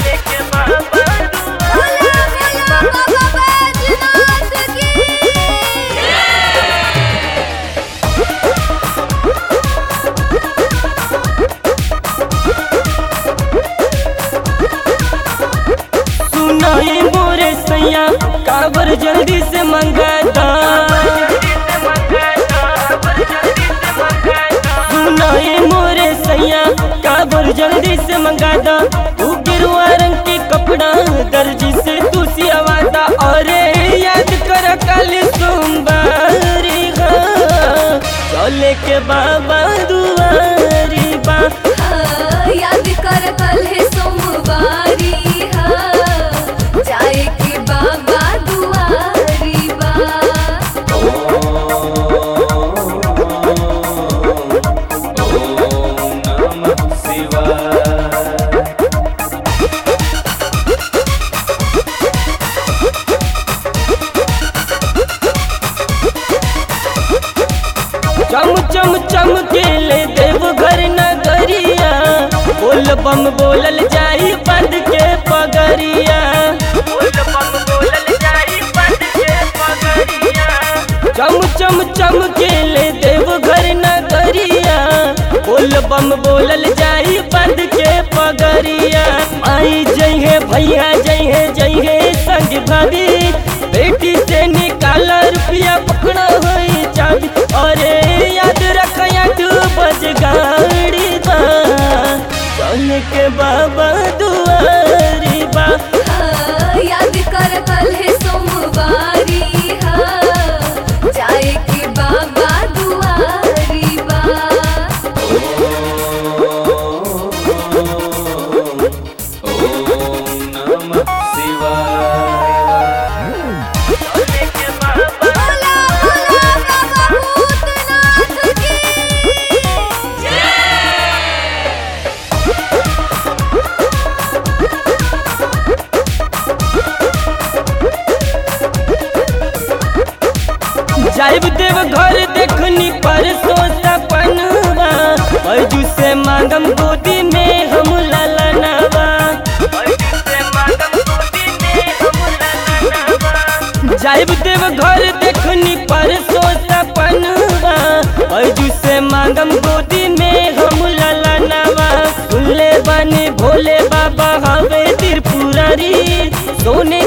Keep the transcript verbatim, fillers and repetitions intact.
सुनाई मोरे सैया काबर जल्दी से मंगाता। सुनाई मोरे सैया काबर जल्दी से मंगाता। तू गिरुआ रंग के कपड़ा दर्जी से तू सियावाता। और याद कर कल सोमवारी चले के बाबा दुआरी बा। याद कर कल है सोमवारी जाए के बाबा दुआरी बा। चम चम चम के ले देव घर नगरिया। बोल बम बोलल जाई बंद के पगरिया। चम चम चम के ले देव घर नगरिया। बोल बम बोलल जाई बंद के पगरिया। आई जइहे भैया जइहे जइहे संग भाभी। बेटी से निकाला रुपया पकड़ा हुई चाबी। और याद रख आठ बज गाड़ी बा चल के बाबा दुआरी बा। याद कर कल है सोमवारी जाए के बाबा दुआरी बा। जाइब देव घर देखनी पर सोचा पनवा। बैजू से मांगम गोदी में हम ललनवा। जाइब देव घर देखनी पर सोचा पनवा। बैजू से मांगम गोदी में हम ललनवा। सुनले बने भोले बाबा हवे त्रिपुरारी। सोने